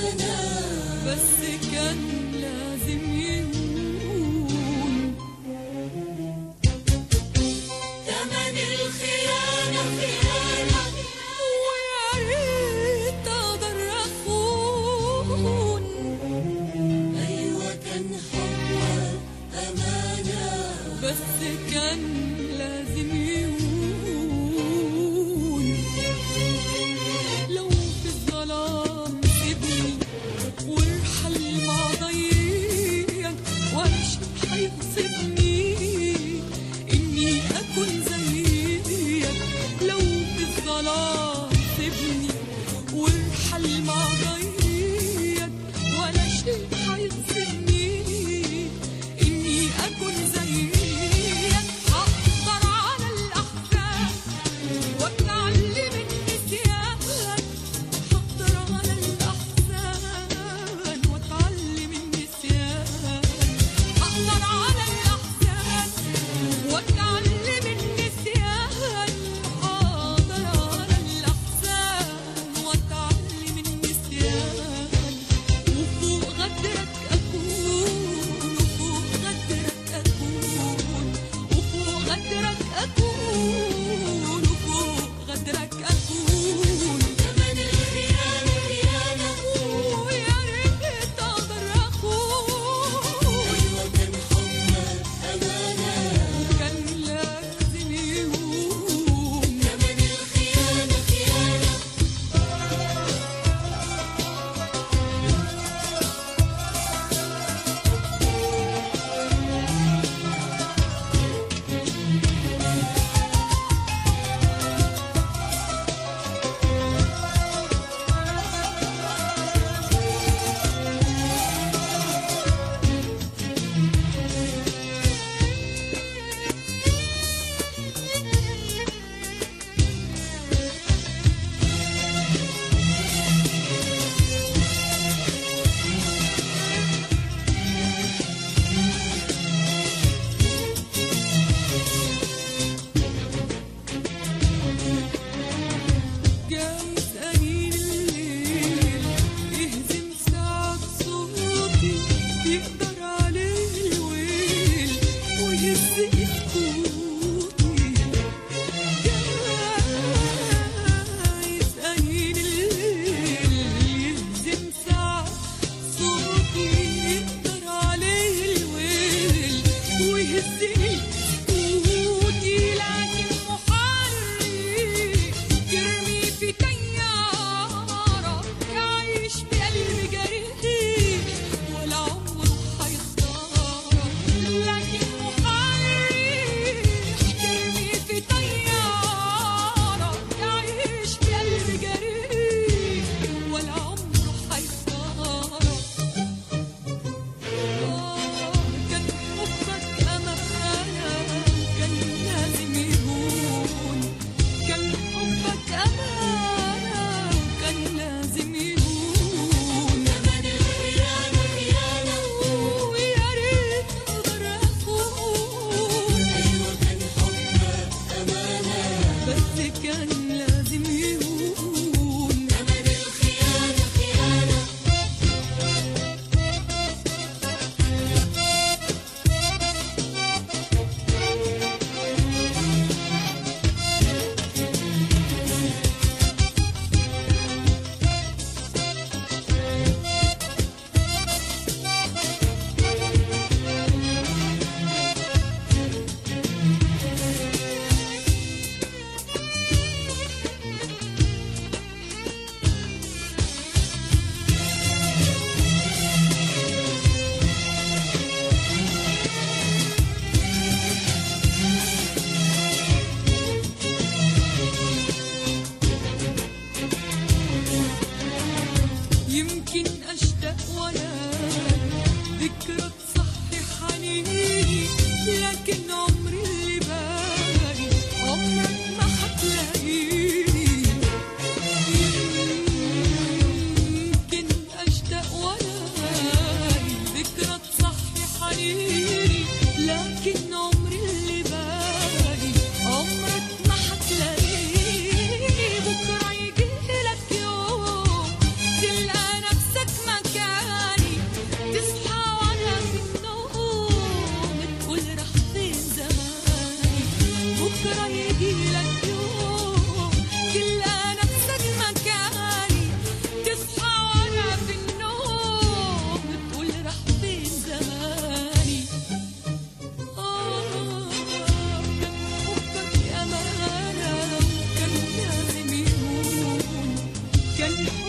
بس كان لازم يهون. تمن الخيانة خيانة، ويا ريت أقدر أخون. أيوة كان حبك أمانة، بس كان لازم يهون. لو في الظلام سيبني وارحل مع ضيق، ولا شيء هيغصبني إني أكون زيك. لو في الظلام سيبني وارحل مع ضيق، ولا شيء هيغصبني إني أكون زيك. هقدر على الأحزان وأتعلم النسيان، هقدر على الأحزان وأتعلم النسيان، هقدر على الأحزان وأتعلم النسيان، هقدر على الأحزان وأتعلم النسيان. وفوق غدرك أكون، وفوق غدرك أكون، وفوق غدرك أكون، وفوق غدرك أكون. تمن الخيانة خيانة، ويا ريت أقدر أخون. أيوة كان حبك أمانة، وكان لازم يهون. تمن الخيانة خيانة. كان